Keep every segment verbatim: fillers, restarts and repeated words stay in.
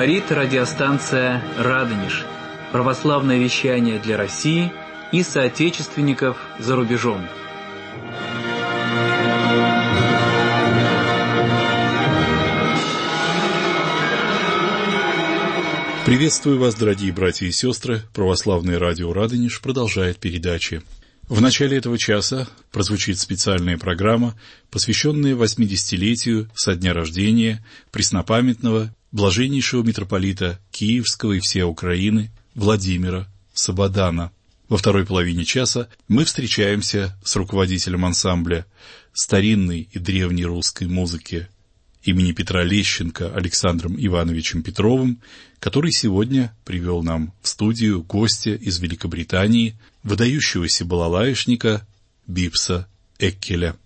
Говорит радиостанция «Радонеж». Православное вещание для России и соотечественников за рубежом. Приветствую вас, дорогие братья и сестры. Православное радио «Радонеж» продолжает передачи. В начале этого часа прозвучит специальная программа, посвященная восьмидесятилетию со дня рождения преснопамятного блаженнейшего митрополита Киевского и всей Украины Владимира Сабадана. Во второй половине часа мы встречаемся с руководителем ансамбля старинной и древней русской музыки имени Петра Лещенко Александром Ивановичем Петровым, который сегодня привел нам в студию гостя из Великобритании, выдающегося балалаишника Бипса Эккеля.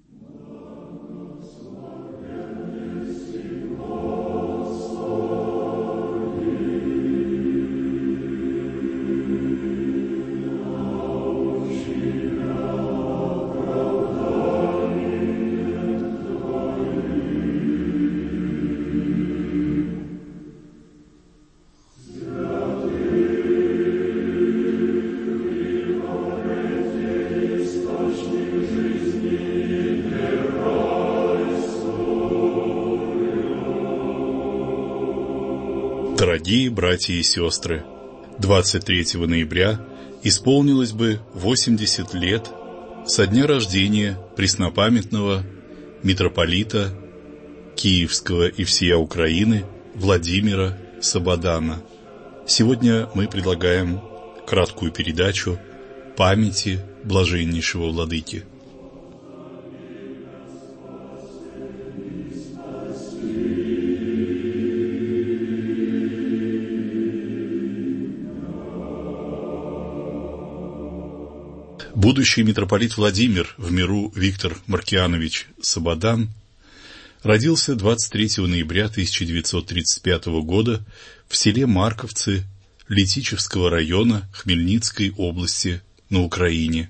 Дорогие братья и сестры, двадцать третьего ноября исполнилось бы восемьдесят лет со дня рождения преснопамятного митрополита Киевского и всея Украины Владимира Сабадана. Сегодня мы предлагаем краткую передачу памяти блаженнейшего владыки. Будущий митрополит Владимир, в миру Виктор Маркианович Сабадан, родился двадцать третьего ноября тысяча девятьсот тридцать пятого года в селе Марковцы Летичевского района Хмельницкой области на Украине.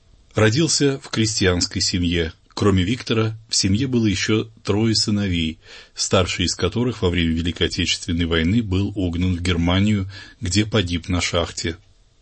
Родился в крестьянской семье. Кроме Виктора, в семье было еще трое сыновей, старший из которых во время Великой Отечественной войны был угнан в Германию, где погиб на шахте.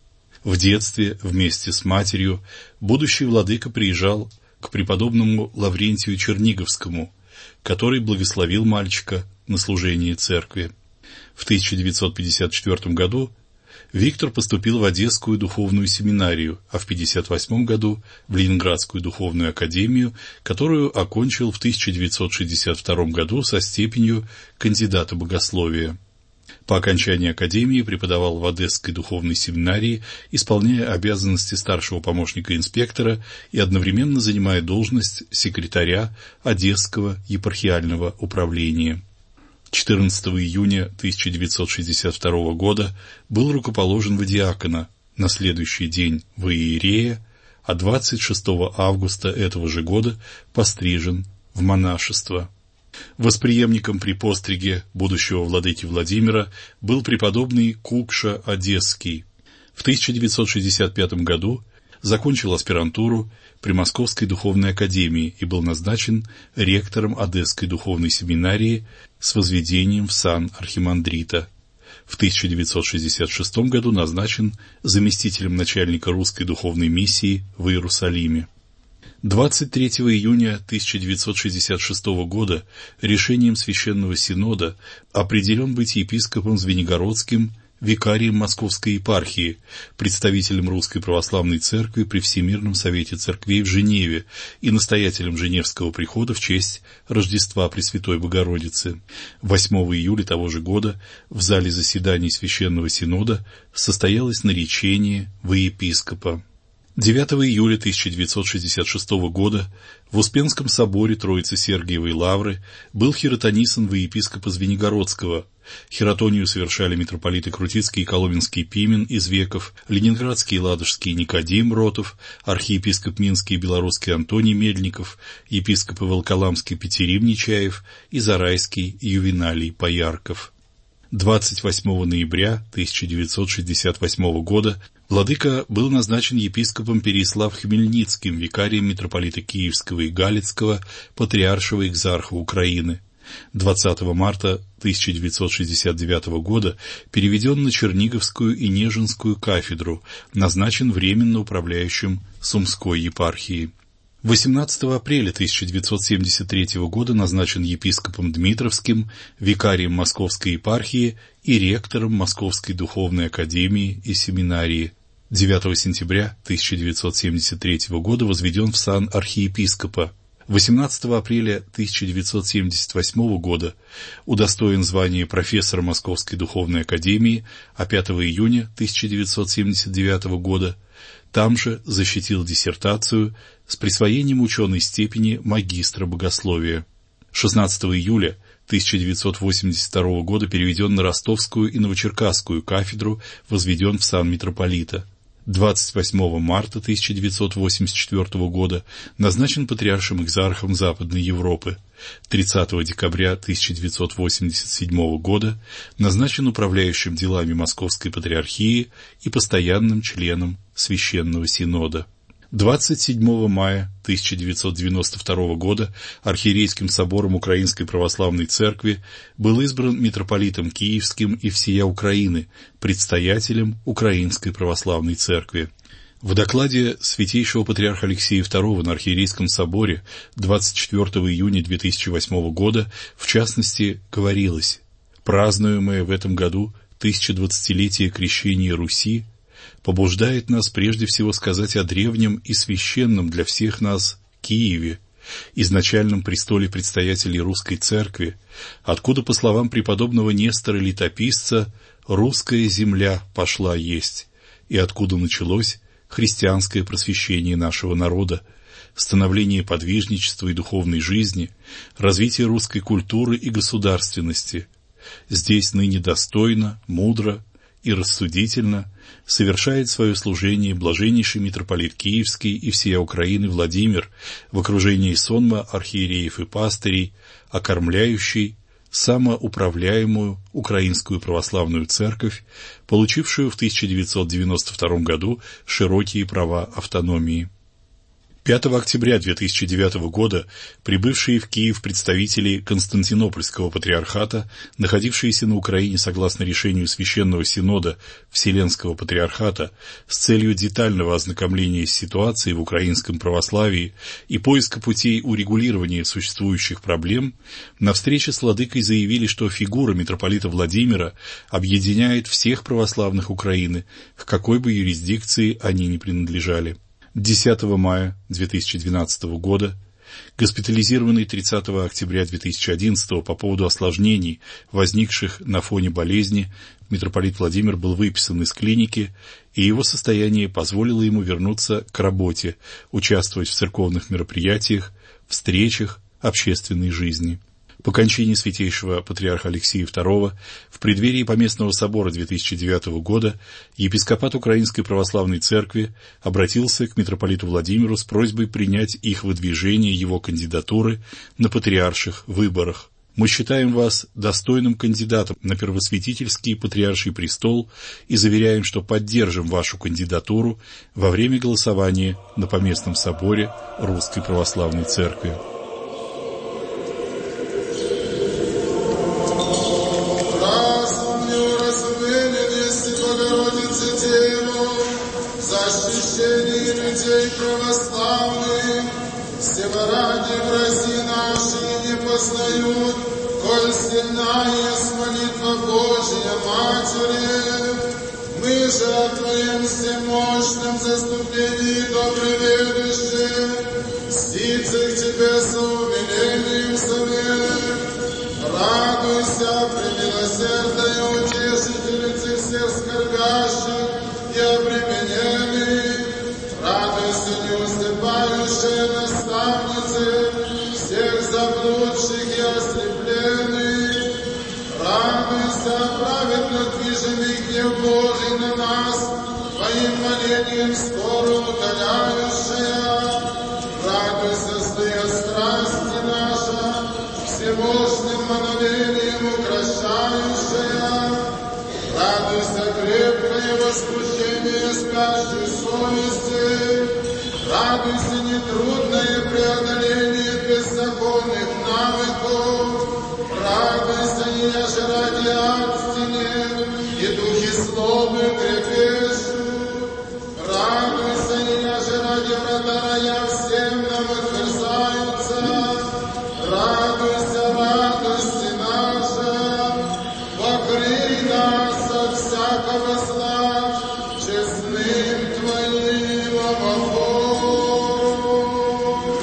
В детстве вместе с матерью будущий владыка приезжал к преподобному Лаврентию Черниговскому, который благословил мальчика на служение церкви. В тысяча девятьсот пятьдесят четвёртом году Виктор поступил в Одесскую духовную семинарию, а в пятьдесят восьмом году в Ленинградскую духовную академию, которую окончил в тысяча девятьсот шестьдесят втором году со степенью кандидата богословия. По окончании академии преподавал в Одесской духовной семинарии, исполняя обязанности старшего помощника инспектора и одновременно занимая должность секретаря Одесского епархиального управления. четырнадцатого июня тысяча девятьсот шестьдесят второго года был рукоположен в диакона, на следующий день в иерея, а двадцать шестого августа этого же года пострижен в монашество. Восприемником при постриге будущего владыки Владимира был преподобный Кукша Одесский. В тысяча девятьсот шестьдесят пятом году закончил аспирантуру при Московской духовной академии и был назначен ректором Одесской духовной семинарии с возведением в сан архимандрита. В тысяча девятьсот шестьдесят шестом году назначен заместителем начальника русской духовной миссии в Иерусалиме. двадцать третьего июня тысяча девятьсот шестьдесят шестого года решением Священного Синода определен быть епископом Звенигородским, викарием Московской епархии, представителем Русской Православной Церкви при Всемирном Совете Церквей в Женеве и настоятелем Женевского прихода в честь Рождества Пресвятой Богородицы. восьмого июля того же года в зале заседаний Священного Синода состоялось наречение во епископа. девятого июля тысяча девятьсот шестьдесят шестого года в Успенском соборе Троицы Сергиевой Лавры был хиротонисан во епископа Звенигородского. Хиротонию совершали митрополиты Крутицкий и Коломенский Пимен из Веков, Ленинградский и Ладожский Никодим Ротов, архиепископ Минский и Белорусский Антоний Мельников, епископы Волоколамский Петерим Нечаев и Зарайский Ювеналий Поярков. двадцать восьмого ноября тысяча девятьсот шестьдесят восьмого года владыка был назначен епископом Переяслав-Хмельницким, викарием митрополита Киевского и Галицкого, патриаршего экзарха Украины. двадцатого марта тысяча девятьсот шестьдесят девятого года переведен на Черниговскую и Нежинскую кафедру, назначен временно управляющим Сумской епархией. восемнадцатого апреля тысяча девятьсот семьдесят третьего года назначен епископом Дмитровским, викарием Московской епархии и ректором Московской духовной академии и семинарии. девятого сентября тысяча девятьсот семьдесят третьего года возведен в сан архиепископа. восемнадцатого апреля тысяча девятьсот семьдесят восьмого года удостоен звания профессора Московской духовной академии, а пятого июня тысяча девятьсот семьдесят девятого года там же защитил диссертацию с присвоением ученой степени магистра богословия. шестнадцатого июля тысяча девятьсот восемьдесят второго года переведен на Ростовскую и Новочеркасскую кафедру, возведен в сан митрополита. двадцать восьмого марта тысяча девятьсот восемьдесят четвертого года назначен патриаршим экзархом Западной Европы. тридцатого декабря тысяча девятьсот восемьдесят седьмого года назначен управляющим делами Московской патриархии и постоянным членом Священного Синода. двадцать седьмого мая тысяча девятьсот девяносто второго года архиерейским собором Украинской Православной Церкви был избран митрополитом Киевским и всея Украины, предстоятелем Украинской Православной Церкви. В докладе Святейшего Патриарха Алексея второго на Архиерейском соборе двадцать четвертого июня две тысячи восьмого года, в частности, говорилось: «Празднуемое в этом году тысячедвадцатилетие крещения Руси побуждает нас прежде всего сказать о древнем и священном для всех нас Киеве, изначальном престоле предстоятелей Русской Церкви, откуда, по словам преподобного Нестора Летописца, русская земля пошла есть, и откуда началось христианское просвещение нашего народа, становление подвижничества и духовной жизни, развитие русской культуры и государственности. Здесь ныне достойно, мудро и рассудительно совершает свое служение блаженнейший митрополит Киевский и всея Украины Владимир в окружении сонма архиереев и пастырей, окормляющий самоуправляемую Украинскую Православную Церковь, получившую в тысяча девятьсот девяносто втором году широкие права автономии. пятого октября две тысячи девятого года прибывшие в Киев представители Константинопольского патриархата, находившиеся на Украине согласно решению Священного Синода Вселенского патриархата с целью детального ознакомления с ситуацией в украинском православии и поиска путей урегулирования существующих проблем, на встрече с владыкой заявили, что фигура митрополита Владимира объединяет всех православных Украины, к какой бы юрисдикции они ни принадлежали. десятого мая две тысячи двенадцатого года, госпитализированный тридцатого октября две тысячи одиннадцатого по поводу осложнений, возникших на фоне болезни, митрополит Владимир был выписан из клиники, и его состояние позволило ему вернуться к работе, участвовать в церковных мероприятиях, встречах, общественной жизни. По кончине святейшего патриарха Алексея второго в преддверии Поместного собора две тысячи девятого года епископат Украинской Православной Церкви обратился к митрополиту Владимиру с просьбой принять их выдвижение его кандидатуры на патриарших выборах. «Мы считаем вас достойным кандидатом на первосвятительский патриарший престол и заверяем, что поддержим вашу кандидатуру во время голосования на Поместном соборе Русской Православной Церкви». Людей православных, все ради врази наши не познают, коль сильна есть молитва Божия Матери. Мы же о Твоем всемощном заступлении доброведущих, сидцы к Тебе со умилением совет. Радуйся, премилосердной утешительнице всех скорбящих и обремененных. Радуйся, неусыпающая наставница всех заблудших и ослепленных. Радуйся, праведно движимый гнев Божий на нас, Твоим молением скоро утоляющая. Радуйся, злые страсти наша, всемощным мановением укращающая. Радуйся, крепкое возбуждение спящей совести. Радуйся, нетрудное преодоление беззаконных навыков. Радуйся, еже ради истины, и духи злобы трепещут. Радуйся, еже ради вратаря всем нам отверзаются. Радуйся, радости наша, покрый нас от всякого зла, честным Твоим омофом.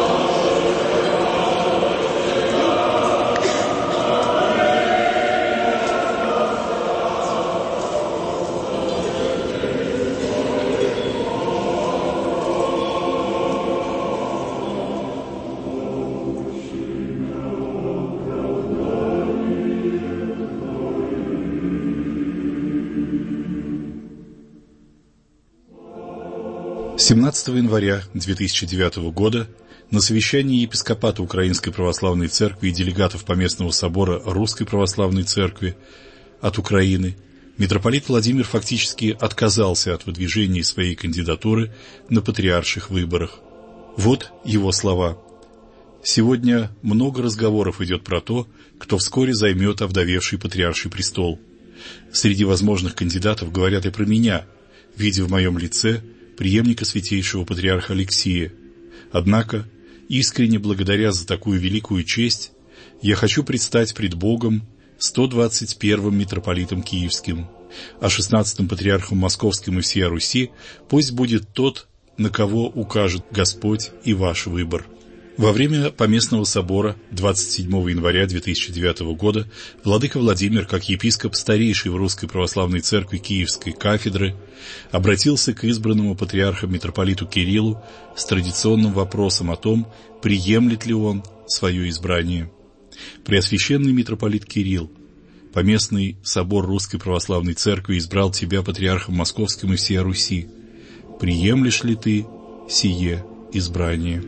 семнадцатого января две тысячи девятого года на совещании епископата Украинской Православной Церкви и делегатов Поместного собора Русской Православной Церкви от Украины митрополит Владимир фактически отказался от выдвижения своей кандидатуры на патриарших выборах. Вот его слова. «Сегодня много разговоров идет про то, кто вскоре займет овдовевший патриарший престол. Среди возможных кандидатов говорят и про меня, видя в моем лице преемника святейшего патриарха Алексия. Однако, искренне благодаря за такую великую честь, я хочу предстать пред Богом сто двадцать первым митрополитом Киевским, а шестнадцатым патриархом Московским и всея Руси пусть будет тот, на кого укажет Господь и ваш выбор». Во время Поместного собора двадцать седьмого января две тысячи девятого года владыка Владимир, как епископ старейший в Русской Православной Церкви Киевской кафедры, обратился к избранному патриархом митрополиту Кириллу с традиционным вопросом о том, приемлет ли он свое избрание. Преосвященный митрополит Кирилл, Поместный собор Русской Православной Церкви избрал тебя патриархом Московским и всея Руси. Приемлешь ли ты сие избрание?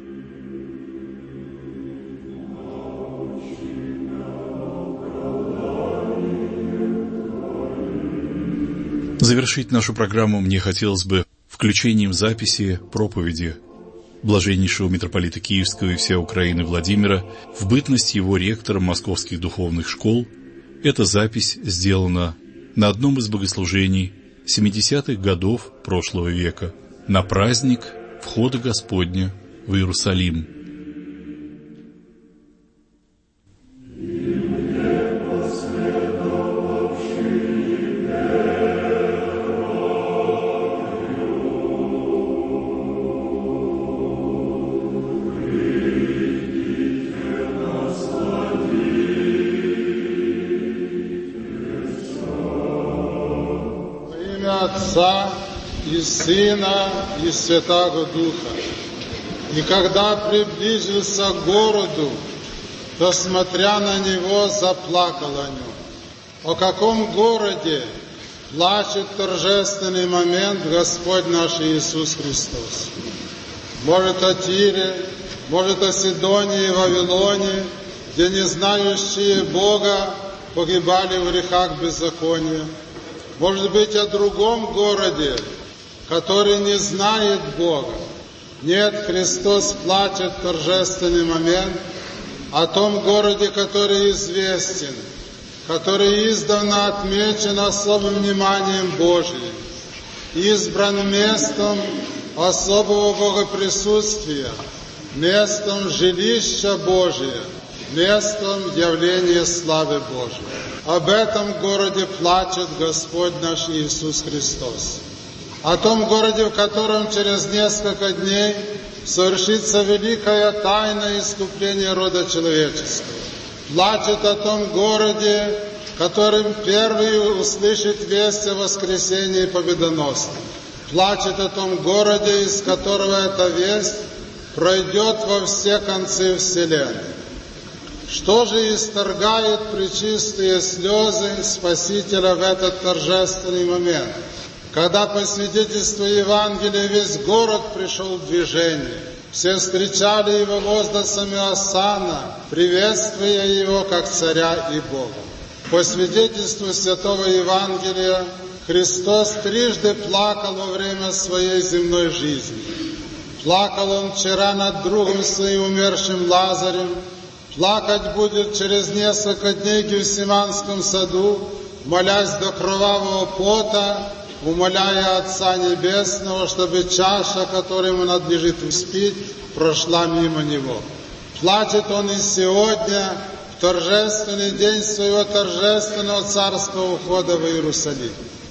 Завершить нашу программу мне хотелось бы включением записи проповеди блаженнейшего митрополита Киевского и всей Украины Владимира в бытность его ректором московских духовных школ. Эта запись сделана на одном из богослужений семидесятых годов прошлого века, на праздник Входа Господня в Иерусалим. Отца и Сына и Святаго Духа. И когда приблизился к городу, то, смотря на него, заплакал о нем. О каком городе плачет торжественный момент Господь наш Иисус Христос? Может, о Тире, может, о Сидонии и Вавилоне, где не знающие Бога погибали в грехах беззакония. Может быть, о другом городе, который не знает Бога. Нет, Христос плачет в торжественный момент о том городе, который известен, который издавна отмечен особым вниманием Божиим, избран местом особого богоприсутствия, местом жилища Божия, местом явления славы Божией. Об этом городе плачет Господь наш Иисус Христос. О том городе, в котором через несколько дней совершится великая тайна искупления рода человеческого. Плачет о том городе, которым первый услышит весть о воскресении победоносном. Плачет о том городе, из которого эта весть пройдет во все концы вселенной. Что же исторгает пречистые слезы Спасителя в этот торжественный момент, когда по свидетельству Евангелия весь город пришел в движение, все встречали его возгласами осанна, приветствуя его как царя и Бога. По свидетельству святого Евангелия Христос трижды плакал во время своей земной жизни. Плакал он вчера над другом своим умершим Лазарем, Плакать будет через несколько дней в Гефсиманском саду, молясь до кровавого пота, умоляя Отца Небесного, чтобы чаша, которой ему надлежит испить, прошла мимо него. Плачет он и сегодня, в торжественный день своего торжественного царского ухода в Иерусалим.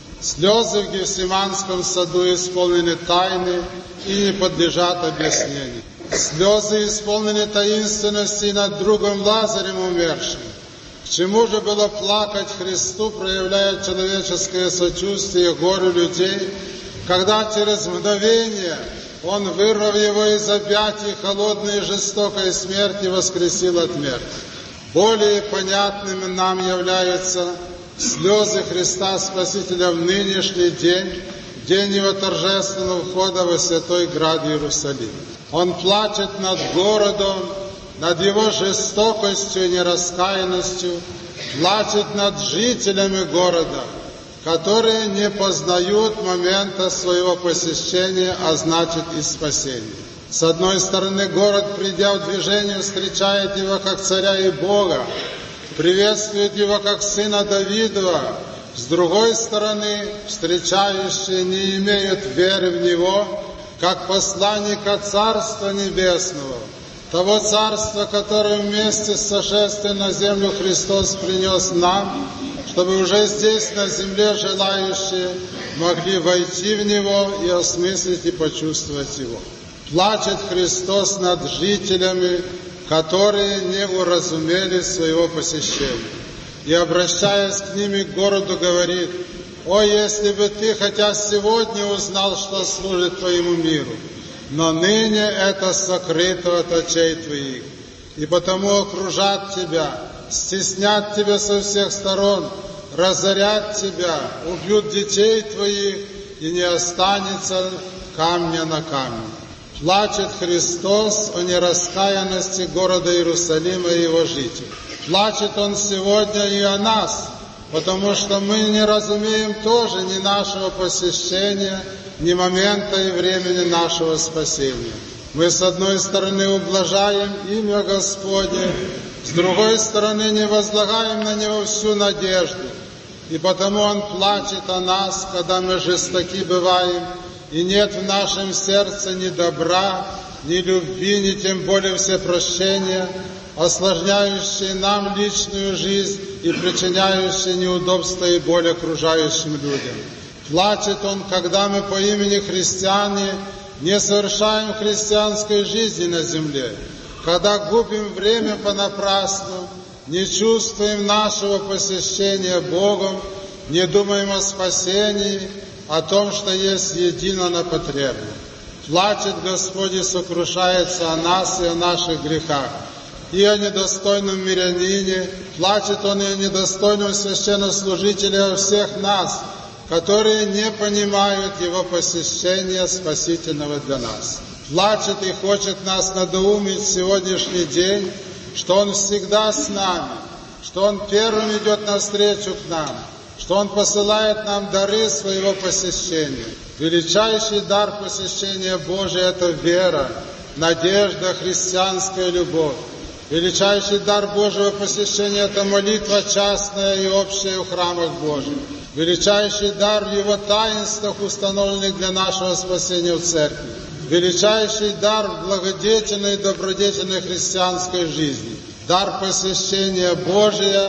Слезы в Гефсиманском саду исполнены тайны и не подлежат объяснению. Слезы исполнены таинственности над другом Лазарем умершим. К чему же было плакать Христу, проявляя человеческое сочувствие горю людей, когда через мгновение Он, вырвав его из объятий холодной и жестокой смерти, воскресил от мертвых? Более понятными нам являются слезы Христа Спасителя в нынешний день, день Его торжественного входа во святой град Иерусалим. Он плачет над городом, над его жестокостью и нераскаянностью, плачет над жителями города, которые не познают момента своего посещения, а значит и спасения. С одной стороны, город, придя в движение, встречает его как царя и Бога, приветствует его как сына Давидова. С другой стороны, встречающие не имеют веры в него, как посланника Царства Небесного, того Царства, которое вместе с сошествием на землю Христос принес нам, чтобы уже здесь, на земле, желающие могли войти в Него и осмыслить и почувствовать Его. Плачет Христос над жителями, которые не уразумели своего посещения. И, обращаясь к ним и к городу, говорит: «О, если бы ты хотя сегодня узнал, что служит твоему миру, но ныне это сокрыто от очей твоих, и потому окружат тебя, стеснят тебя со всех сторон, разорят тебя, убьют детей твоих, и не останется камня на камне». Плачет Христос о нераскаянности города Иерусалима и его жителей. Плачет Он сегодня и о нас, потому что мы не разумеем тоже ни нашего посещения, ни момента и времени нашего спасения. Мы, с одной стороны, ублажаем имя Господне, с другой стороны, не возлагаем на Него всю надежду, и потому Он плачет о нас, когда мы жестоки бываем, и нет в нашем сердце ни добра, ни любви, ни тем более всепрощения, осложняющие нам личную жизнь и причиняющие неудобства и боль окружающим людям. Плачет Он, когда мы по имени христиане не совершаем христианской жизни на земле, когда губим время понапрасну, не чувствуем нашего посещения Богом, не думаем о спасении, о том, что есть едино на потребно. Плачет Господь и сокрушается о нас и о наших грехах, и о недостойном мирянине, плачет Он и о недостойном священнослужителе, о всех нас, которые не понимают Его посещения спасительного для нас. Плачет и хочет нас надоумить в сегодняшний день, что Он всегда с нами, что Он первым идет навстречу к нам, что Он посылает нам дары своего посещения. Величайший дар посещения Божия — это вера, надежда, христианская любовь. Величайший дар Божьего посещения — это молитва частная и общая в храмах Божьих. Величайший дар в Его таинствах, установленных для нашего спасения в церкви. Величайший дар в благодетельной и добродетельной христианской жизни. Дар посещения Божия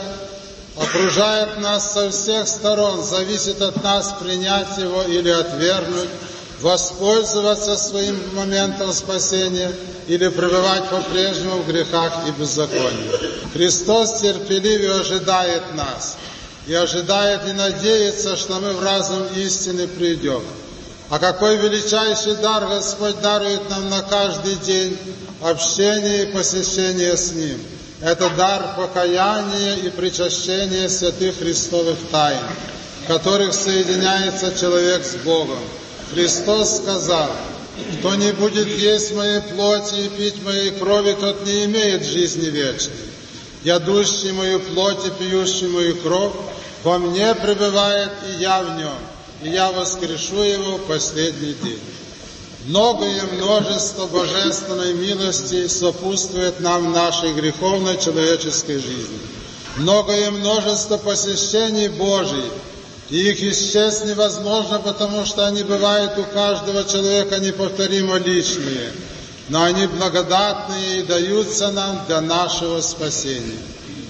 окружает нас со всех сторон, зависит от нас принять его или отвергнуть, воспользоваться своим моментом спасения или пребывать по-прежнему в грехах и беззаконии. Христос терпеливо ожидает нас и ожидает и надеется, что мы в разум истины придем. А какой величайший дар Господь дарует нам на каждый день — общение и посещение с Ним. Это дар покаяния и причащения святых Христовых тайн, в которых соединяется человек с Богом. Христос сказал: «Кто не будет есть моей плоти и пить моей крови, тот не имеет жизни вечной. Ядущий мою плоть и пьющий мою кровь во мне пребывает, и я в нем, и я воскрешу его в последний день». Многое множество божественной милости сопутствует нам в нашей греховной человеческой жизни. Многое множество посещений Божьих, и их исчесть невозможно, потому что они бывают у каждого человека неповторимо личные, но они благодатные и даются нам для нашего спасения.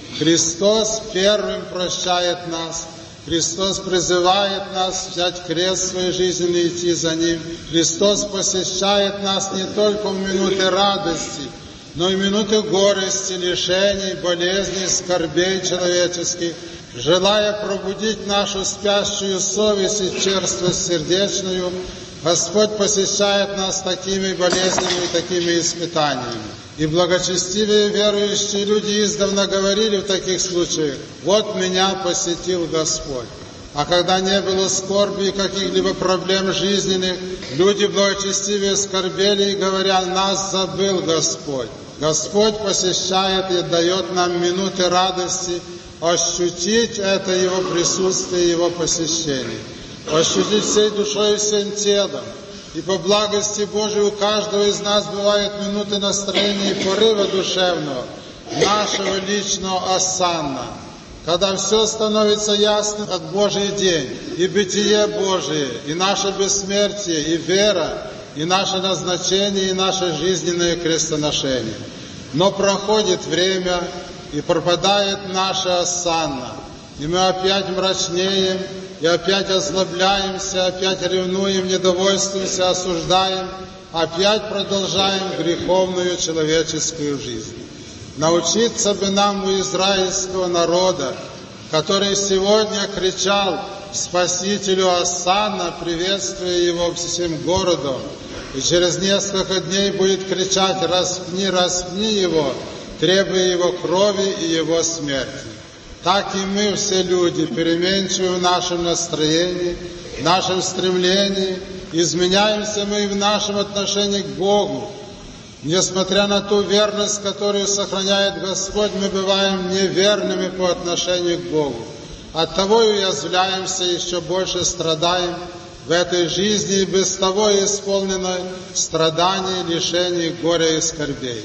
Христос первым прощает нас, Христос призывает нас взять крест своей жизни и идти за Ним. Христос посещает нас не только в минуты радости, но и в минуты горести, лишений, болезней, скорбей человеческих, желая пробудить нашу спящую совесть и черствость сердечную. Господь посещает нас такими болезнями и такими испытаниями. И благочестивые верующие люди издавна говорили в таких случаях: «Вот меня посетил Господь». А когда не было скорби и каких-либо проблем жизненных, люди благочестивые скорбели и говоря: «Нас забыл Господь». Господь посещает и дает нам минуты радости, ощутить это Его присутствие, Его посещение, ощутить всей душой и всем телом. И по благости Божией у каждого из нас бывают минуты настроения и порыва душевного, нашего личного осанна, когда все становится ясным от Божий день, и бытие Божие, и наше бессмертие, и вера, и наше назначение, и наше жизненное крестоношение. Но проходит время, и пропадает наша осанна, и мы опять мрачнеем, и опять озлобляемся, опять ревнуем, недовольствуемся, осуждаем, опять продолжаем греховную человеческую жизнь. Научиться бы нам у израильского народа, который сегодня кричал Спасителю Осанна, приветствуя его всем городом, и через несколько дней будет кричать: «Распни, распни его», требуя его крови и его смерти. Так и мы все люди, переменчивы в нашем настроении, в нашем стремлении, изменяемся мы и в нашем отношении к Богу. Несмотря на ту верность, которую сохраняет Господь, мы бываем неверными по отношению к Богу. Оттого и уязвляемся, еще больше страдаем в этой жизни, и без того исполненной страданий, лишений, горя и скорбей.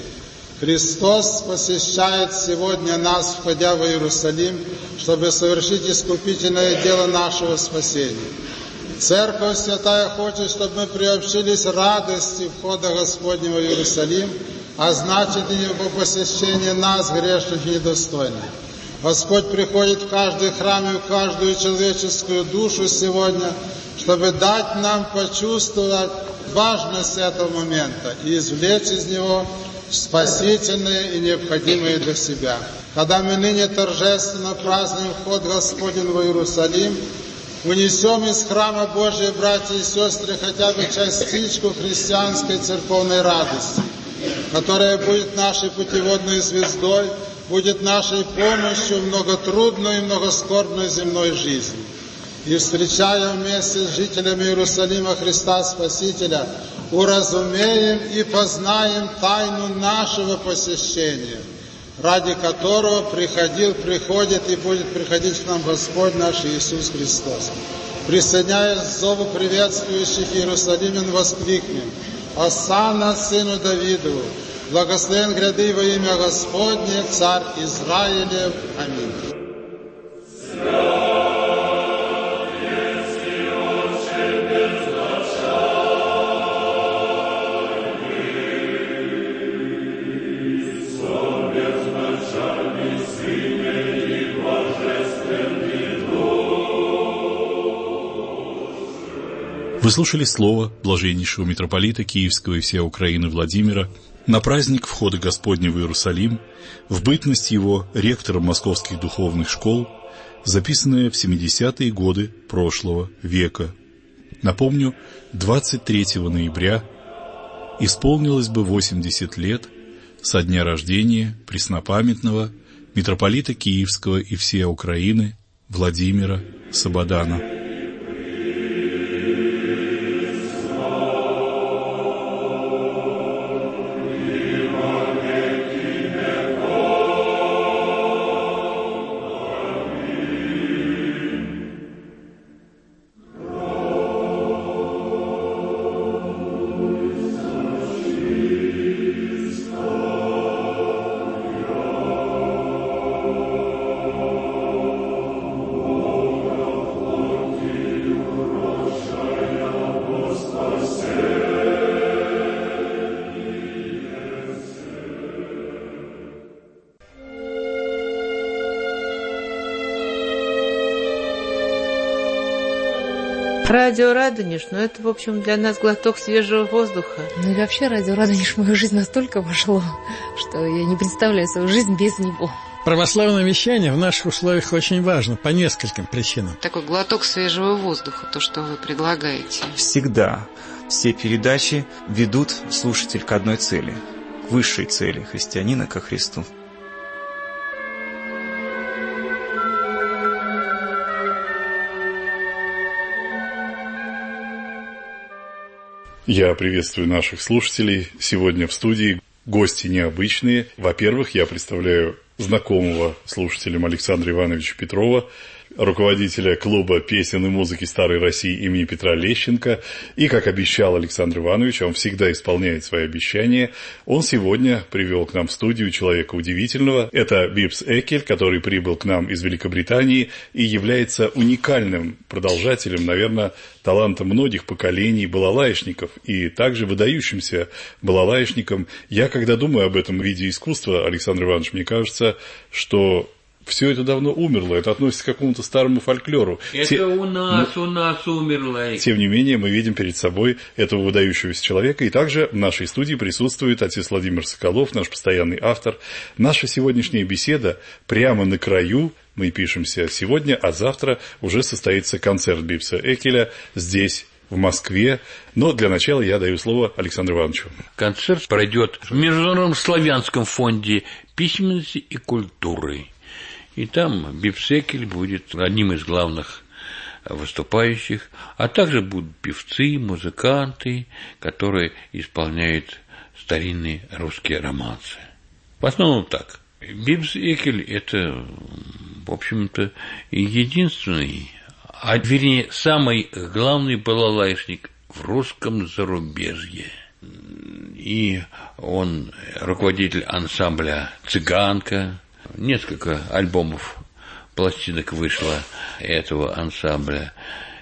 Христос посещает сегодня нас, входя в Иерусалим, чтобы совершить искупительное дело нашего спасения. Церковь Святая хочет, чтобы мы приобщились радости входа Господнего в Иерусалим, а значит и Его посещение нас, грешных и недостойных. Господь приходит в каждый храм и в каждую человеческую душу сегодня, чтобы дать нам почувствовать важность этого момента и извлечь из него спасительные и необходимые для себя. Когда мы ныне торжественно празднуем вход Господень в Иерусалим, унесем из храма Божия, братья и сестры, хотя бы частичку христианской церковной радости, которая будет нашей путеводной звездой, будет нашей помощью в многотрудной и многоскорбной земной жизни. И встречая вместе с жителями Иерусалима Христа Спасителя, уразумеем и познаем тайну нашего посещения, ради которого приходил, приходит и будет приходить к нам Господь наш Иисус Христос. Присоединяясь к зову приветствующих Иерусалимен, воскликнем: «Осанна сыну Давидову, благословен гряды во имя Господне, Царь Израилев. Аминь». Вы слушали слово блаженнейшего митрополита Киевского и всей Украины Владимира на праздник входа Господня в Иерусалим, в бытность его ректором московских духовных школ, записанное в семидесятые годы прошлого века. Напомню, двадцать третьего ноября исполнилось бы восемьдесят лет со дня рождения преснопамятного митрополита Киевского и всей Украины Владимира Сабадана. Радио Радонеж, ну это, в общем, для нас глоток свежего воздуха. Ну и вообще радио Радонеж в мою жизнь настолько вошло, что я не представляю свою жизнь без него. Православное вещание в наших условиях очень важно по нескольким причинам. Такой глоток свежего воздуха, то, что вы предлагаете. Всегда все передачи ведут слушатель к одной цели, к высшей цели христианина ко Христу. Я приветствую наших слушателей. Сегодня в студии гости необычные. Во-первых, я представляю знакомого слушателям Александра Ивановича Петрова, руководителя клуба песен и музыки Старой России имени Петра Лещенко. И, как обещал Александр Иванович, он всегда исполняет свои обещания, он сегодня привел к нам в студию человека удивительного. Это Бибс Экель, который прибыл к нам из Великобритании и является уникальным продолжателем, наверное, таланта многих поколений балалаишников и также выдающимся балалаишником. Я, когда думаю об этом виде искусства, Александр Иванович, мне кажется, что все это давно умерло, это относится к какому-то старому фольклору. Это Те... у нас, Но... у нас умерло. Тем не менее, мы видим перед собой этого выдающегося человека, и также в нашей студии присутствует отец Владимир Соколов, наш постоянный автор. Наша сегодняшняя беседа прямо на краю, мы пишемся сегодня, а завтра уже состоится концерт Бибса Экеля здесь, в Москве. Но для начала я даю слово Александру Ивановичу. Концерт пройдет в Международном славянском фонде письменности и культуры. И там Бибс Экель будет одним из главных выступающих, а также будут певцы, музыканты, которые исполняют старинные русские романсы. В основном так. Бибс Экель – это, в общем-то, единственный, а вернее, самый главный балалайшник в русском зарубежье. И он руководитель ансамбля «Цыганка». Несколько альбомов, пластинок вышло этого ансамбля.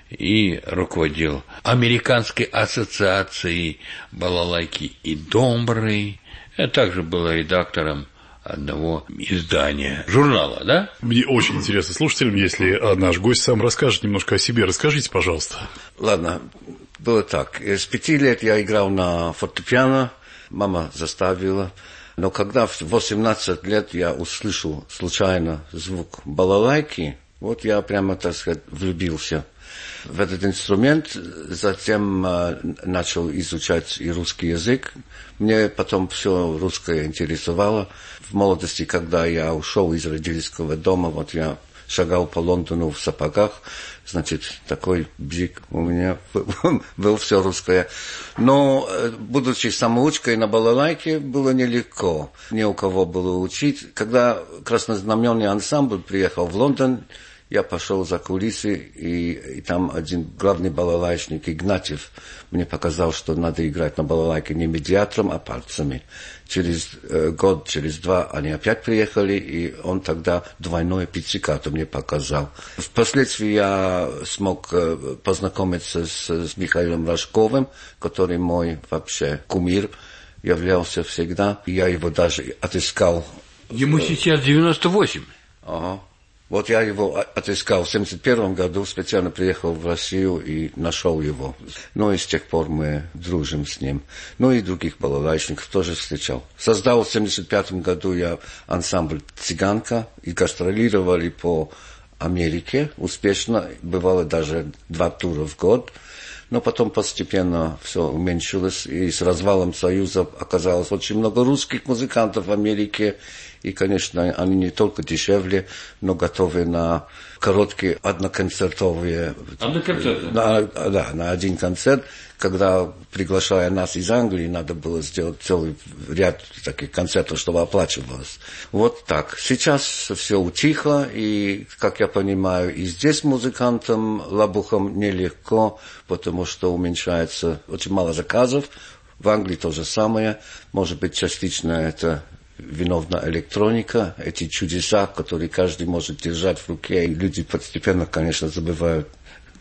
И руководил Американской ассоциацией балалайки и домбры. Я также был редактором одного издания, журнала, да? Мне очень интересно слушателям, если наш гость сам расскажет немножко о себе. Расскажите, пожалуйста. Ладно, было так. С пяти лет я играл на фортепиано, мама заставила. Но когда в восемнадцать лет я услышал случайно звук балалайки, вот я прямо, так сказать, влюбился в этот инструмент. Затем э, начал изучать и русский язык. Мне потом все русское интересовало. В молодости, когда я ушел из родительского дома, вот я шагал по Лондону в сапогах, значит, такой бзик у меня был, все русское. Но, будучи самоучкой на балалайке, было нелегко. Не у кого было учить. Когда краснознаменный ансамбль приехал в Лондон, я пошел за кулисы, и, и там один главный балалайшник, Игнатьев, мне показал, что надо играть на балалайке не медиатором, а пальцами. Через э, год, через два они опять приехали, и он тогда двойное пиццикато мне показал. Впоследствии я смог э, познакомиться с, с Михаилом Рожковым, который мой вообще кумир являлся всегда. Я его даже отыскал. Ему сейчас девяносто восемь. Ага. Вот я его отыскал в семьдесят первом году, специально приехал в Россию и нашел его. Ну и с тех пор мы дружим с ним. Ну и других балалайшников тоже встречал. Создал в семьдесят пятом году я ансамбль «Цыганка» и гастролировали по Америке успешно. Бывало даже два тура в год. Но потом постепенно все уменьшилось, и с развалом Союза оказалось очень много русских музыкантов в Америке. И, конечно, они не только дешевле, но готовы на короткие одноконцертовые... Одноконцерты? На, да, на один концерт. Когда, приглашая нас из Англии, надо было сделать целый ряд таких концертов, чтобы оплачивалось. Вот так. Сейчас все утихло, и, как я понимаю, и здесь музыкантам, лабухам нелегко, потому что уменьшается очень мало заказов. В Англии то же самое. Может быть, частично это... виновна электроника, эти чудеса, которые каждый может держать в руке, и люди постепенно, конечно, забывают,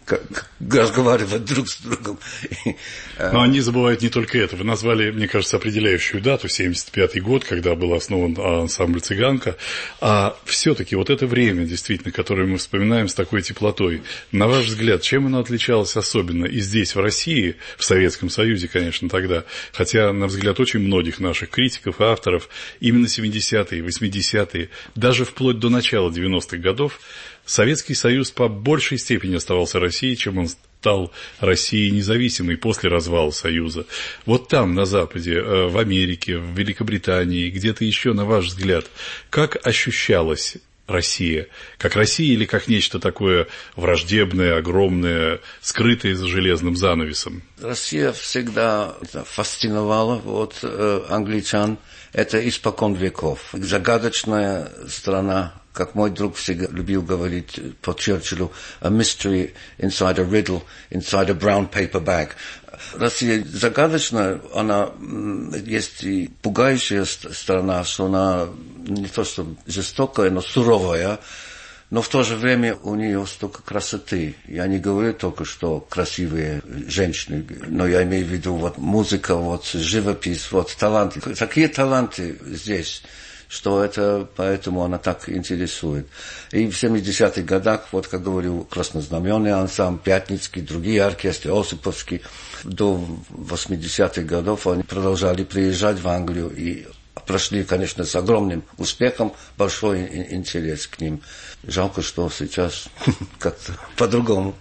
разговаривать друг с другом. Но они забывают не только это. Вы назвали, мне кажется, определяющую дату, семьдесят пятый год, когда был основан ансамбль «Цыганка». А все-таки вот это время, действительно, которое мы вспоминаем с такой теплотой, на ваш взгляд, чем оно отличалось особенно и здесь, в России, в Советском Союзе, конечно, тогда, хотя, на взгляд очень многих наших критиков и авторов, именно семидесятые, восьмидесятые, даже вплоть до начала девяностых годов, Советский Союз по большей степени оставался Россией, чем он стал Россией независимой после развала Союза. Вот там, на Западе, в Америке, в Великобритании, где-то еще, на ваш взгляд, как ощущалась Россия? Как Россия или как нечто такое враждебное, огромное, скрытое за железным занавесом? Россия всегда фасциновала вот, э, англичан. Это испокон веков. Загадочная страна, как мой друг всегда любил говорить по Черчиллю, a mystery inside a riddle, inside a brown paper bag. Россия загадочная, она есть и пугающая страна, что она не то что жестокая, но суровая, но в то же время у нее столько красоты. Я не говорю только, что красивые женщины, но я имею в виду вот музыка, вот живопись, вот таланты. Такие таланты здесь, что это, поэтому она так интересует. И в семидесятых годах, вот как говорил, краснознаменный ансамбль, Пятницкий, другие оркестры, Осиповский, до восьмидесятых годов они продолжали приезжать в Англию и прошли, конечно, с огромным успехом, большой интерес к ним. Жалко, что сейчас как-то по-другому.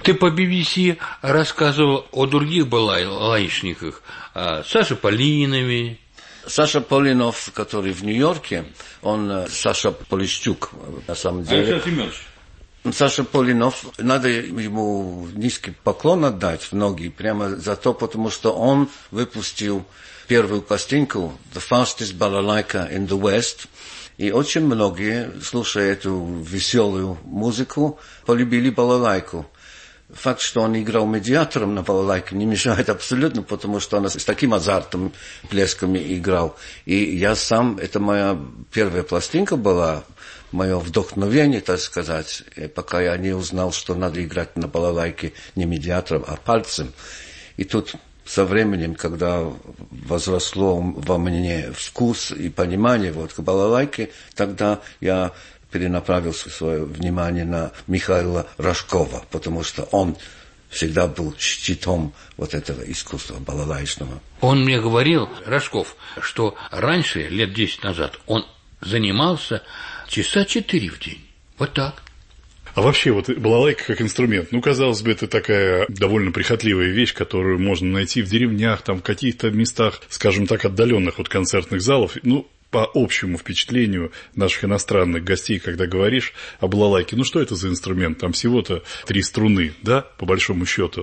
Ты по би би си рассказывал о других балалайшниках, о Саше Полинове. Саша Полинов, который в Нью-Йорке, он Саша Полищук, на самом деле. Александр Семенович. Саша Полинов, надо ему низкий поклон отдать в ноги, прямо за то, потому что он выпустил первую пластинку «The Fastest Balalaika in the West», и очень многие, слушая эту веселую музыку, полюбили балалайку. Факт, что он играл медиатором на балалайке, не мешает абсолютно, потому что он с таким азартом, плесками играл. И я сам, это моя первая пластинка была, мое вдохновение, так сказать, пока я не узнал, что надо играть на балалайке не медиатором, а пальцем. И тут со временем, когда возросло во мне вкус и понимание вот, к балалайке, тогда я перенаправил свое внимание на Михаила Рожкова, потому что он всегда был щитом вот этого искусства балалайчного. Он мне говорил, Рожков, что раньше, лет десять назад, он занимался часа четыре в день. Вот так. А вообще, вот балалайка как инструмент, ну, казалось бы, это такая довольно прихотливая вещь, которую можно найти в деревнях, там, в каких-то местах, скажем так, отдаленных от концертных залов, ну, по общему впечатлению наших иностранных гостей, когда говоришь о балалайке, ну, что это за инструмент? Там всего-то три струны, да, по большому счету.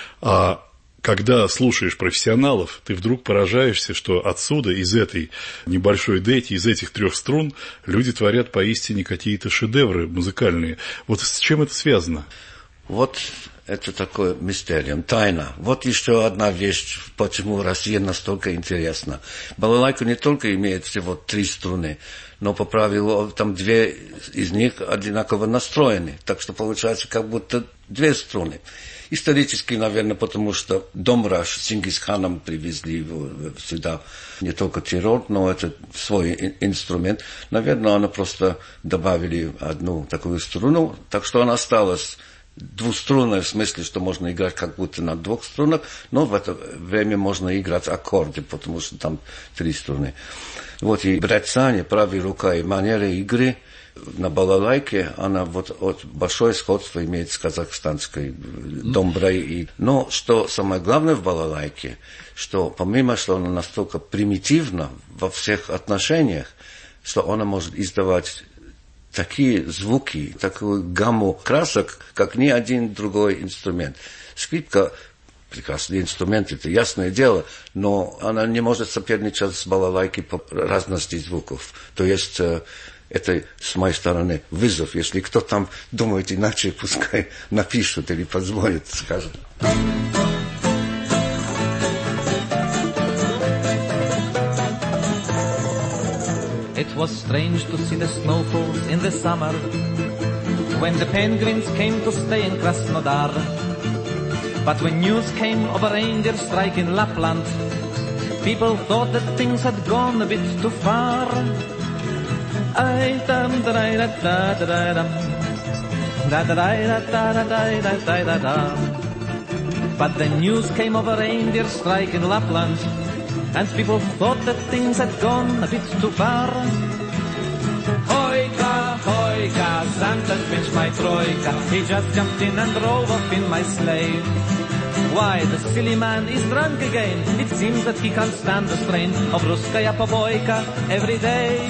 А когда слушаешь профессионалов, ты вдруг поражаешься, что отсюда, из этой небольшой дети, из этих трех струн, люди творят поистине какие-то шедевры музыкальные. Вот с чем это связано? Вот это такое мистериум, тайна. Вот еще одна вещь, почему Россия настолько интересна. Балалайка не только имеет всего три струны, но по правилу там две из них одинаково настроены. Так что получается как будто две струны. Исторически, наверное, потому что Домраш с Чингисханом привезли сюда не только террор, но это свой инструмент. Наверное, она просто добавили одну такую струну, так что она осталась двуструнная в смысле, что можно играть как будто на двух струнах, но в это время можно играть аккорды, потому что там три струны. Вот и бряцание, правая рука и манера игры на балалайке, она вот от большое сходство имеет с казахстанской домброй. Но что самое главное в балалайке, что помимо, что она настолько примитивна во всех отношениях, что она может издавать такие звуки, такую гамму красок, как ни один другой инструмент. Скрипка – прекрасный инструмент, это ясное дело, но она не может соперничать с балалайкой по разности звуков. То есть это с моей стороны вызов. Если кто там думает иначе, пускай напишут или позвонят, скажут. It was strange to see the snowfalls in the summer when the penguins came to stay in Krasnodar. But when news came of a reindeer strike in Lapland, people thought that things had gone a bit too far. But the news came of a reindeer strike in Lapland, and people thought that things had gone a bit too far. Hoika, hoika, Santa's pinched my troika. He just jumped in and drove off in my sleigh. Why, the silly man is drunk again. It seems that he can't stand the strain of Ruskaya Poboyka every day.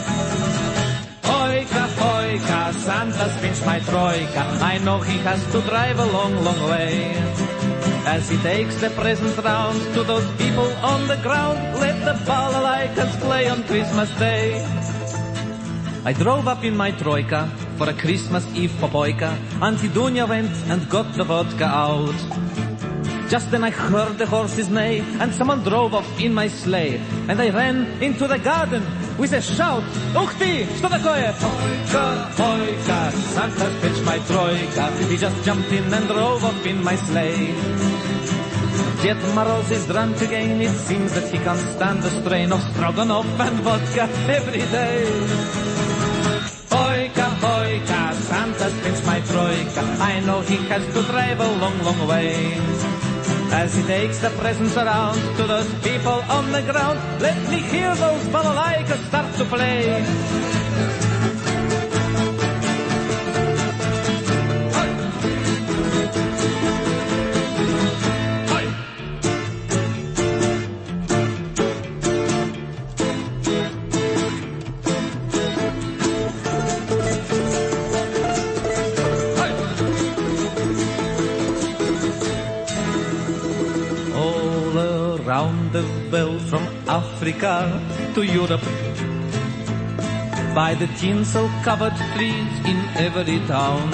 Hoika, hoika, Santa's pinched my troika. I know he has to drive a long, long way. As he takes the presents round to those people on the ground, let the balalaikas play on Christmas Day. I drove up in my troika for a Christmas Eve popoika. Auntie Dunya went and got the vodka out. Just then I heard the horses neigh, and someone drove off in my sleigh. And I ran into the garden with a shout. Ух ты, что такое? Hoika, hoika, Santa's pitched my troika. He just jumped in and drove off in my sleigh. Ded Moroz is drunk again. It seems that he can't stand the strain of stroganoff and vodka every day. Hoika, hoika, Santa's pinched my troika. I know he has to drive a long, long way. As he takes the presents around to those people on the ground, let me hear those balalaikas start to play. around the world from Africa to Europe. By the tinsel-covered trees in every town,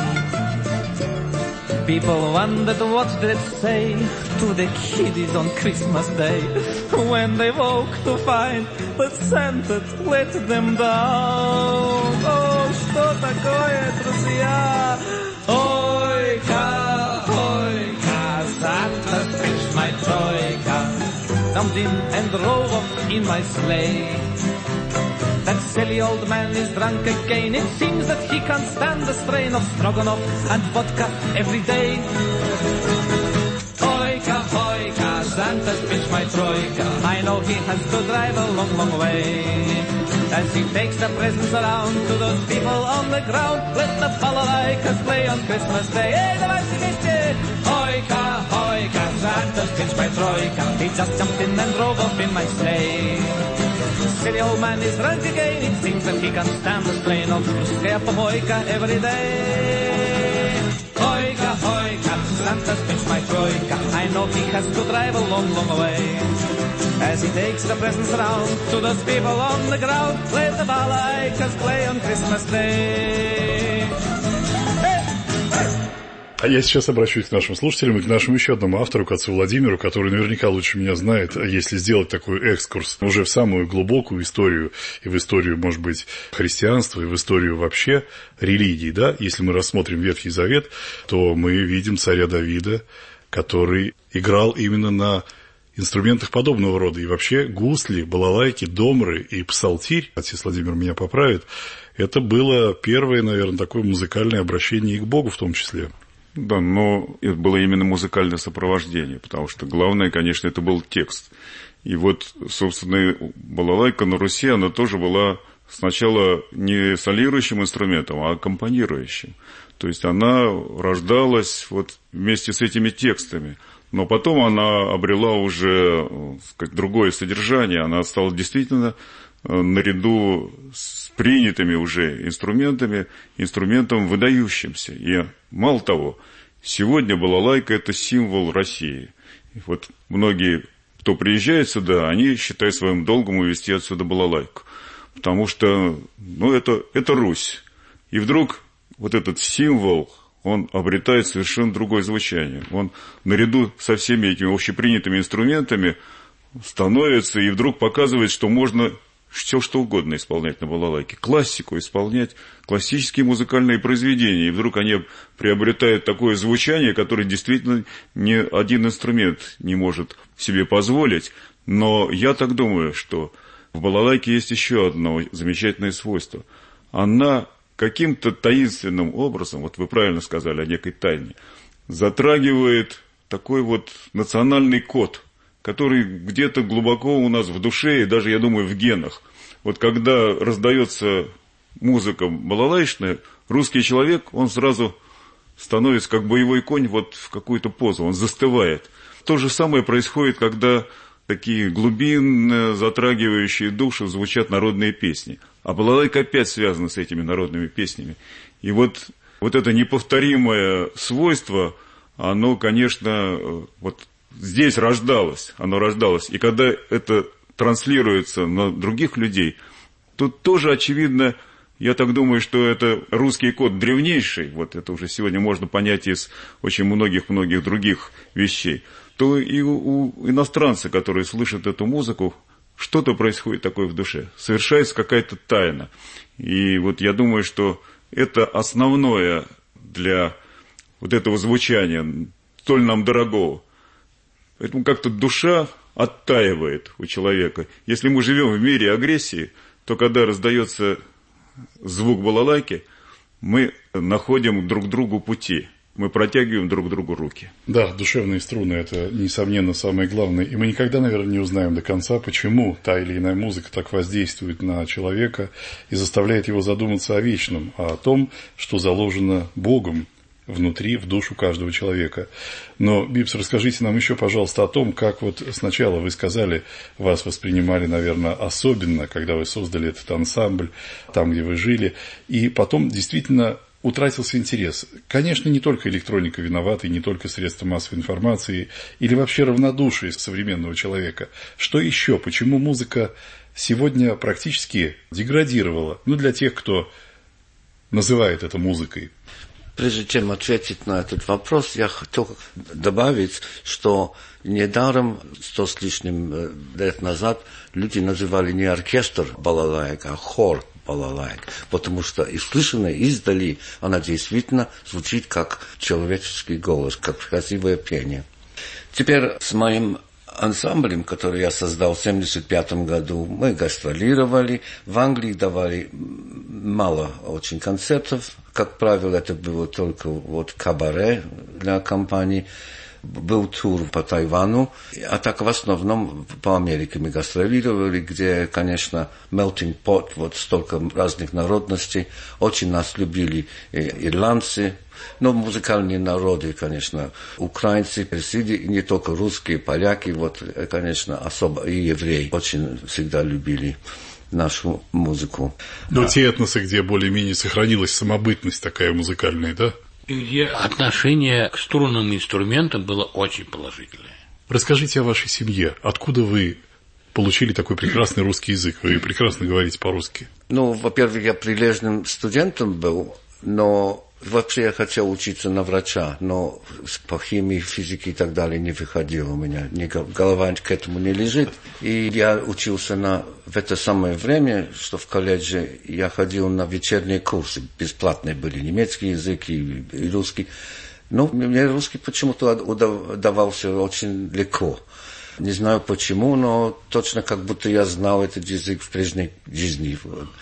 people wondered what they'd say to the kiddies on Christmas Day when they woke to find that Santa let them down. Oh, что такое, друзья? Ой-ка, ой-ка, Santa fetched my troika, jumped in and drove off in my sleigh. That silly old man is drunk again. It seems that he can't stand the strain of stroganoff and vodka every day. Oika, oika, Santa's pitched my troika. I know he has to drive a long, long way. As he takes the presents around to those people on the ground, let the balalaikas play on Christmas Day. Hey, давайте вместе! Oika, oika, Santa's pitched my troika. He just jumped in and drove off in my sleigh. Silly old man is drunk again. It seems that he can't stand the strain of rусская помойка every day. Oika, oika, Santa's pitched my troika. I know he has to drive a long, long way. As he takes the presents around to those people on the ground, let the balalaicas play on Christmas Day. А я сейчас обращусь к нашим слушателям и к нашему еще одному автору, к отцу Владимиру, который наверняка лучше меня знает, если сделать такой экскурс уже в самую глубокую историю, и в историю, может быть, христианства, и в историю вообще религии, да. Если мы рассмотрим Ветхий Завет, то мы видим царя Давида, который играл именно на инструментах подобного рода. И вообще гусли, балалайки, домры и псалтирь, отец Владимир меня поправит, это было первое, наверное, такое музыкальное обращение и к Богу в том числе. Да, но это было именно музыкальное сопровождение, потому что главное, конечно, это был текст. И вот, собственно, балалайка на Руси, она тоже была сначала не солирующим инструментом, а аккомпанирующим. То есть она рождалась вот вместе с этими текстами, но потом она обрела уже как другое содержание, она стала действительно наряду с принятыми уже инструментами, инструментом выдающимся. И мало того, сегодня балалайка – это символ России. И вот многие, кто приезжает сюда, они считают своим долгом увезти отсюда балалайку. Потому что, ну, это, это Русь. И вдруг вот этот символ, он обретает совершенно другое звучание. Он наряду со всеми этими общепринятыми инструментами становится и вдруг показывает, что можно все что угодно исполнять на балалайке. Классику исполнять, классические музыкальные произведения. И вдруг они приобретают такое звучание, которое действительно ни один инструмент не может себе позволить. Но я так думаю, что в балалайке есть еще одно замечательное свойство. Она каким-то таинственным образом, вот вы правильно сказали о некой тайне, затрагивает такой вот национальный код, который где-то глубоко у нас в душе и даже, я думаю, в генах. Вот когда раздается музыка балалайчная, русский человек, он сразу становится как боевой конь вот в какую-то позу, он застывает. То же самое происходит, когда такие глубинные, затрагивающие душу звучат народные песни. А балалайка опять связана с этими народными песнями. И вот, вот это неповторимое свойство, оно, конечно, вот здесь рождалось, оно рождалось. И когда это транслируется на других людей, тут тоже очевидно, я так думаю, что это русский код древнейший, вот это уже сегодня можно понять из очень многих-многих других вещей, то и у, у иностранца, которые слышат эту музыку, что-то происходит такое в душе, совершается какая-то тайна. И вот я думаю, что это основное для вот этого звучания, столь нам дорогого. Поэтому как-то душа оттаивает у человека. Если мы живем в мире агрессии, то когда раздается звук балалайки, мы находим друг другу пути. Мы протягиваем друг другу руки. Да, душевные струны – это, несомненно, самое главное. И мы никогда, наверное, не узнаем до конца, почему та или иная музыка так воздействует на человека и заставляет его задуматься о вечном, а о том, что заложено Богом внутри, в душу каждого человека. Но, Бибс, расскажите нам еще, пожалуйста, о том, как вот сначала вы сказали, вас воспринимали, наверное, особенно, когда вы создали этот ансамбль, там, где вы жили, и потом действительно утратился интерес. Конечно, не только электроника виновата, и не только средства массовой информации, или вообще равнодушие современного человека. Что еще? Почему музыка сегодня практически деградировала? Ну, для тех, кто называет это музыкой. Прежде чем ответить на этот вопрос, я хотел добавить, что недаром сто с лишним лет назад люди называли не оркестр балалайк, а хор балалайк, потому что и слышанная издали она действительно звучит как человеческий голос, как красивое пение. Теперь с моим ансамблем, который я создал в семьдесят пятом году, мы гастролировали. В Англии давали мало очень концертов. Как правило, это было только вот кабаре для компаний. Был тур по Тайвану, а так в основном по Америке мы гастролировали, где, конечно, melting pot, вот столько разных народностей. Очень нас любили ирландцы, но музыкальные народы, конечно, украинцы, персиды, и не только русские, поляки, вот, конечно, особо и евреи очень всегда любили нашу музыку. Но те этносы, где более-менее сохранилась самобытность такая музыкальная, да? И где отношение к струнным инструментам было очень положительное. Расскажите о вашей семье. Откуда вы получили такой прекрасный русский язык? Вы прекрасно говорите по-русски. Ну, во-первых, я прилежным студентом был, но вообще я хотел учиться на врача, но по химии, физике и так далее не выходило у меня. Ни голова к этому не лежит. И я учился на, в это самое время, что в колледже я ходил на вечерние курсы. Бесплатные были немецкий язык и, и русский. Но мне русский почему-то удавался очень легко. Не знаю почему, но точно как будто я знал этот язык в прежней жизни.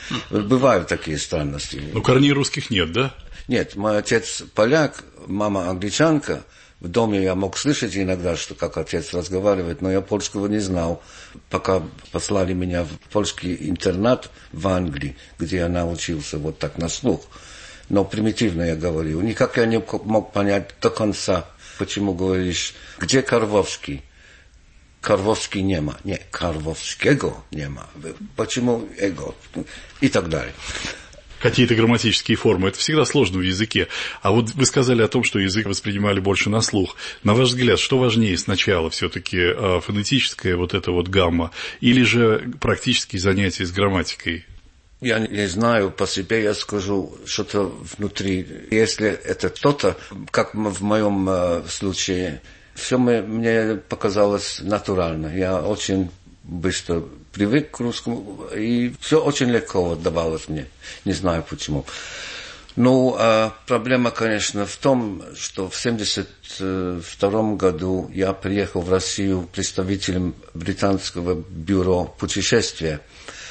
Бывают такие странности. Но корней русских нет, да? Нет, мой отец поляк, мама англичанка. В доме я мог слышать иногда, что как отец разговаривает, но я польского не знал. Пока послали меня в польский интернат в Англии, где я научился вот так на слух. Но примитивно я говорил. Никак я не мог понять до конца, почему говоришь, где Карвовский? Карвовский нема. Не, Карвовского нема. Почему эго? И так далее. Какие-то грамматические формы. Это всегда сложно в языке. А вот вы сказали о том, что язык воспринимали больше на слух. На ваш взгляд, что важнее сначала? Все-таки фонетическая вот эта вот гамма или же практические занятия с грамматикой? Я не знаю, по себе я скажу, что-то внутри. Если это что-то, как в моем э, случае, все мне показалось натурально. Я очень быстро привык к русскому, и все очень легко давалось мне. Не знаю почему. Ну, а проблема, конечно, в том, что в семьдесят втором году я приехал в Россию представителем британского бюро путешествия.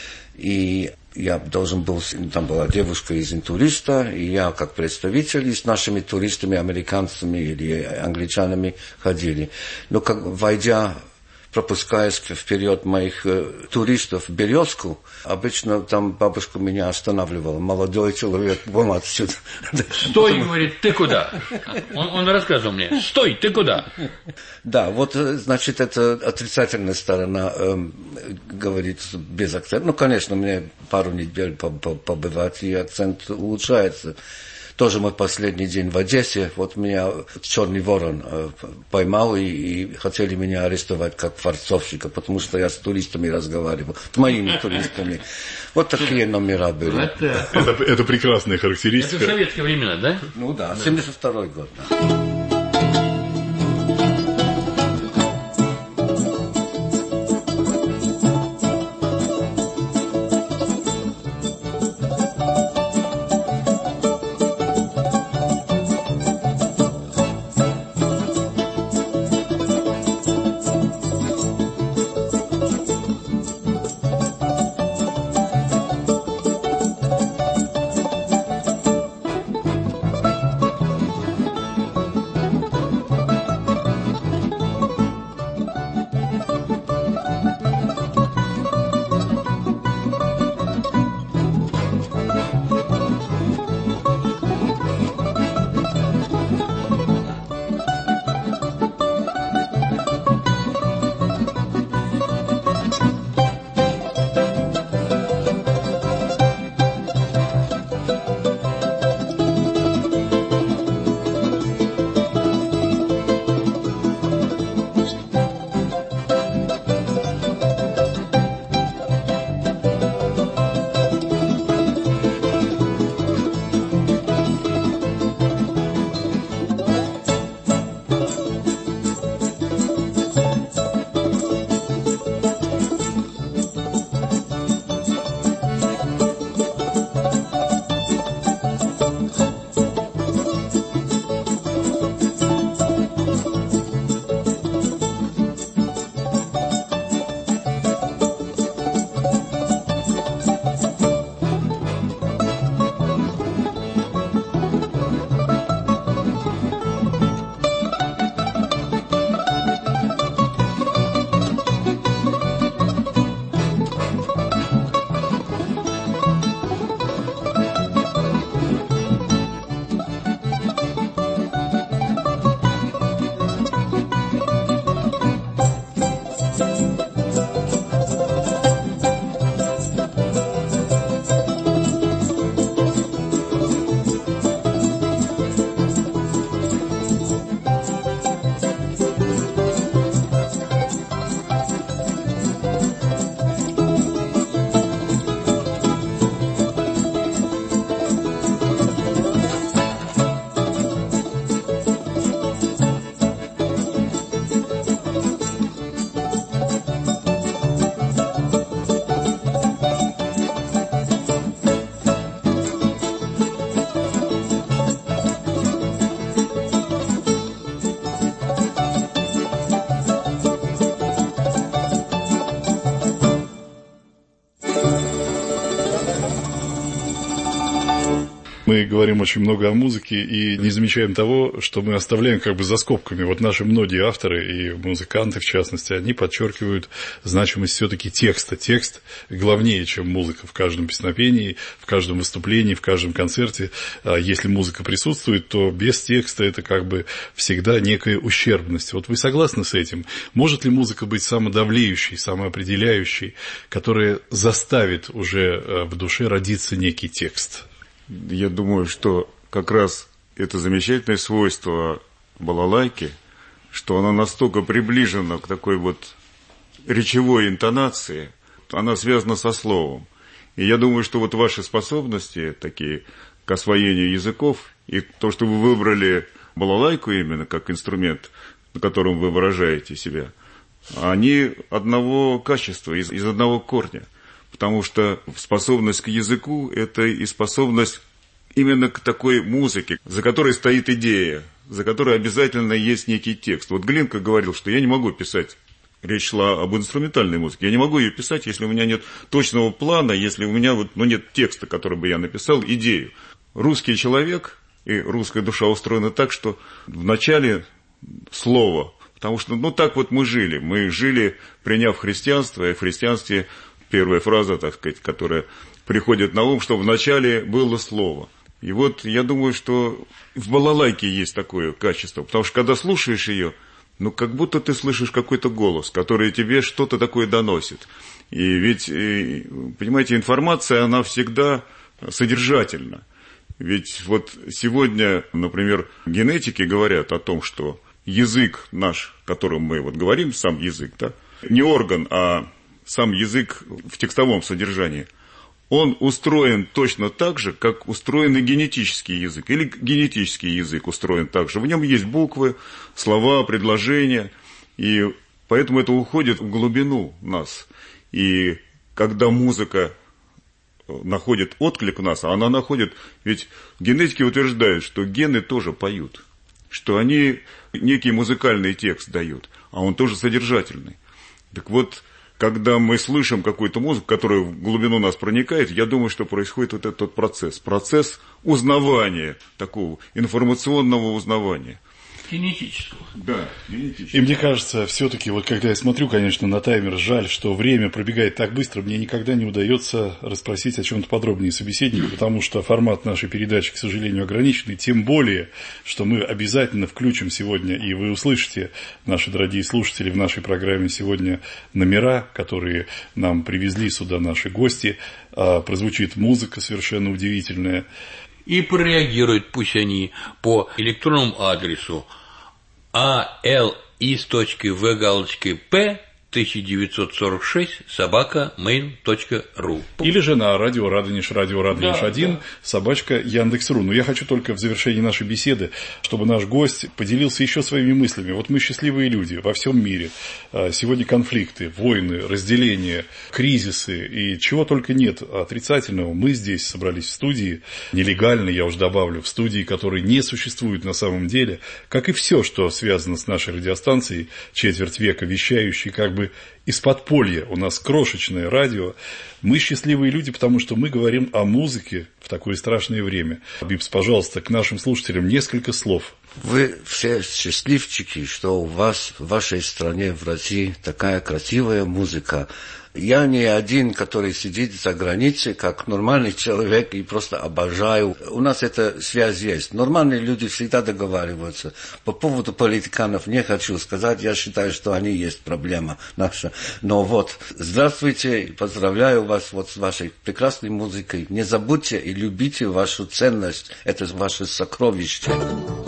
И я должен был, там была девушка из интуриста, и я как представитель, и с нашими туристами, американцами или англичанами ходили. Но как, войдя, пропуская вперед моих э, туристов в Березку, обычно там бабушка меня останавливала. Молодой человек, вон отсюда. Стой, говорит, ты куда? Он, он рассказывал мне, стой, ты куда? Да, вот, значит, это отрицательная сторона, э, говорит без акцента. Ну, конечно, мне пару недель побывать, и акцент улучшается. Тоже мой последний день в Одессе, вот меня Черный Ворон э, поймал и, и хотели меня арестовать как форцовщика, потому что я с туристами разговаривал, с моими туристами. Вот такие номера были. Это, это, это прекрасная характеристика. Это советские времена, да? Ну да, семьдесят второй год. Да. Мы говорим очень много о музыке и не замечаем того, что мы оставляем как бы за скобками. Вот наши многие авторы и музыканты, в частности, они подчеркивают значимость все-таки текста. Текст главнее, чем музыка в каждом песнопении, в каждом выступлении, в каждом концерте. Если музыка присутствует, то без текста это как бы всегда некая ущербность. Вот вы согласны с этим? Может ли музыка быть самодавлеющей, самоопределяющей, которая заставит уже в душе родиться некий текст? Я думаю, что как раз это замечательное свойство балалайки, что она настолько приближена к такой вот речевой интонации, она связана со словом. И я думаю, что вот ваши способности такие к освоению языков, и то, что вы выбрали балалайку именно как инструмент, на котором вы выражаете себя, они одного качества, из, из одного корня. Потому что способность к языку – это и способность именно к такой музыке, за которой стоит идея, за которой обязательно есть некий текст. Вот Глинка говорил, что я не могу писать, речь шла об инструментальной музыке, я не могу ее писать, если у меня нет точного плана, если у меня вот, ну, нет текста, который бы я написал, идею. Русский человек и русская душа устроена так, что вначале слово, потому что, ну, так вот мы жили. Мы жили, приняв христианство, и в христианстве первая фраза, так сказать, которая приходит на ум, что вначале было слово. И вот я думаю, что в балалайке есть такое качество, потому что когда слушаешь ее, ну, как будто ты слышишь какой-то голос, который тебе что-то такое доносит. И ведь, понимаете, информация, она всегда содержательна. Ведь вот сегодня, например, генетики говорят о том, что язык наш, которым мы вот говорим, сам язык, да, не орган, а сам язык в текстовом содержании, он устроен точно так же, как устроен и генетический язык. Или генетический язык устроен так же. В нем есть буквы, слова, предложения. И поэтому это уходит в глубину нас. И когда музыка находит отклик в нас, а она находит... Ведь генетики утверждают, что гены тоже поют. Что они некий музыкальный текст дают. А он тоже содержательный. Так вот... Когда мы слышим какую-то музыку, которая в глубину нас проникает, я думаю, что происходит вот этот процесс. Процесс узнавания, такого информационного узнавания. Генетического. Да, генетического. И мне кажется, все-таки, вот когда я смотрю, конечно, на таймер, жаль, что время пробегает так быстро, мне никогда не удается расспросить о чем-то подробнее собеседника, потому что формат нашей передачи, к сожалению, ограниченный, тем более, что мы обязательно включим сегодня, и вы услышите, наши дорогие слушатели, в нашей программе сегодня номера, которые нам привезли сюда наши гости, прозвучит музыка совершенно удивительная. И прореагируют пусть они по электронному адресу а эл ис точка ви галочка пэ тысяча девятьсот сорок шесть собака мейл точка ру. Или же на радио Радонеж, радио Радонеж один, да, да. собачка Яндекс.ру. Но я хочу только в завершении нашей беседы, чтобы наш гость поделился еще своими мыслями. Вот мы счастливые люди во всем мире. Сегодня конфликты, войны, разделения, кризисы и чего только нет отрицательного. Мы здесь собрались в студии, нелегально, я уж добавлю, в студии, которой не существует на самом деле, как и все, что связано с нашей радиостанцией, четверть века вещающей как бы из подполья. У нас крошечное радио. Мы счастливые люди, потому что мы говорим о музыке в такое страшное время. Бибс, пожалуйста, к нашим слушателям несколько слов. Вы все счастливчики, что у вас в вашей стране, в России, такая красивая музыка. Я не один, который сидит за границей, как нормальный человек, и просто обожаю. У нас эта связь есть. Нормальные люди всегда договариваются. По поводу политиканов не хочу сказать. Я считаю, что они есть проблема наша. Но вот, здравствуйте, поздравляю вас вот с вашей прекрасной музыкой. Не забудьте и любите вашу ценность. Это ваше сокровище.